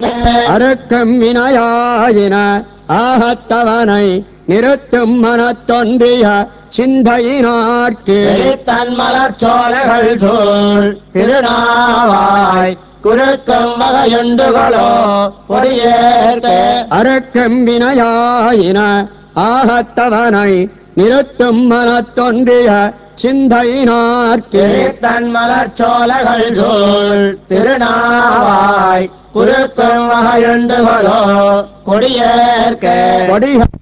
அறுக்கும் வினையாயின ஆகத்தவனை நிறுத்தும் மனத்தொன்றிய சிந்தையினார்க்கு தன் மலர்ச்சோலைகள் சூழ் திருநாவாய் குறுக்கும் வகையுண்டுகளோ கொடியேற்க அறுக்கும் வினையாயின ஆகத்தவனை நிறுத்தும் மனத்தொன்றிய சிந்தையினார்க்கு தன் மலர்ச்சோலைகள் சூழ் திருநாவாய் குறுக்கும் வகையுண்டுகளோ கொடியேற்க